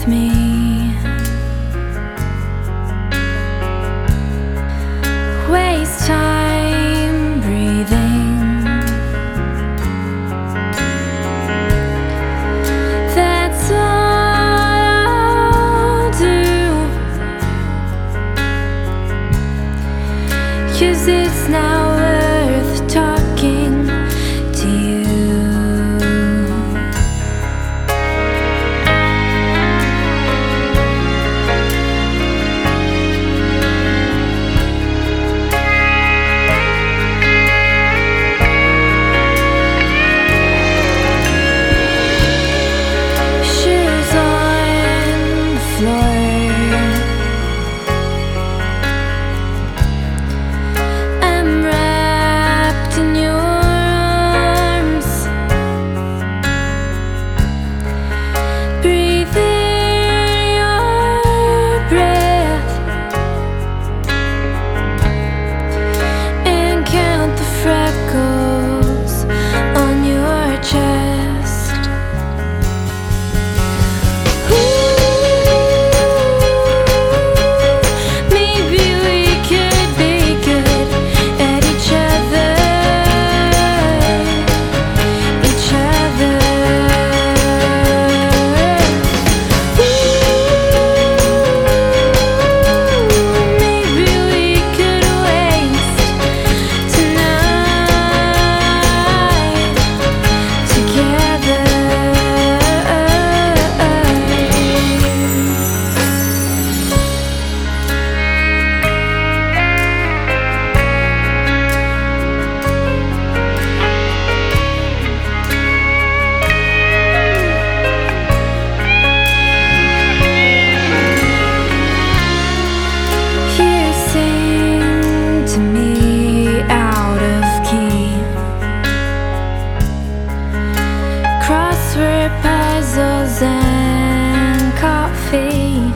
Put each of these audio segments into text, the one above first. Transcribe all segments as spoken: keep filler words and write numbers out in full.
with me. Waste time breathing. That's all I'll do, 'cause it's now worth talking to you. Crossword puzzles and coffee.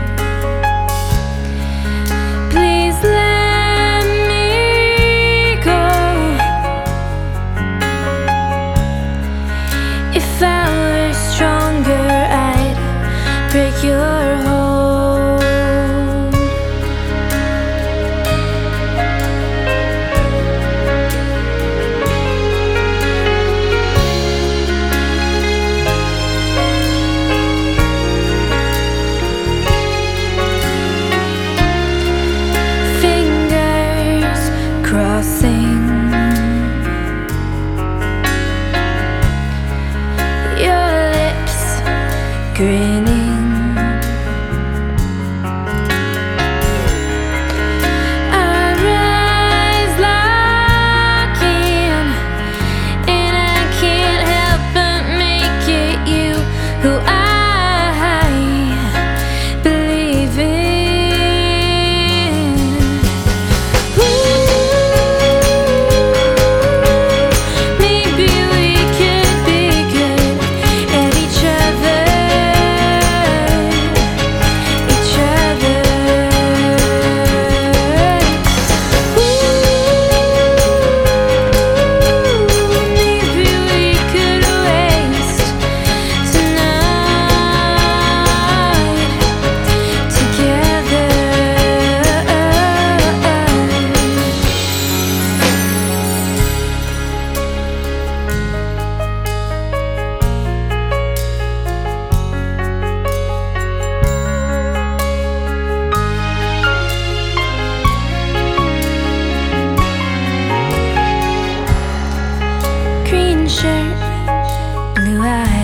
Please let me go. If I were stronger, I'd break your hold. Crossing your lips, grinning. Our eyes lock in, and I can't help but make it you who I believe in. Shirt, blue eyes.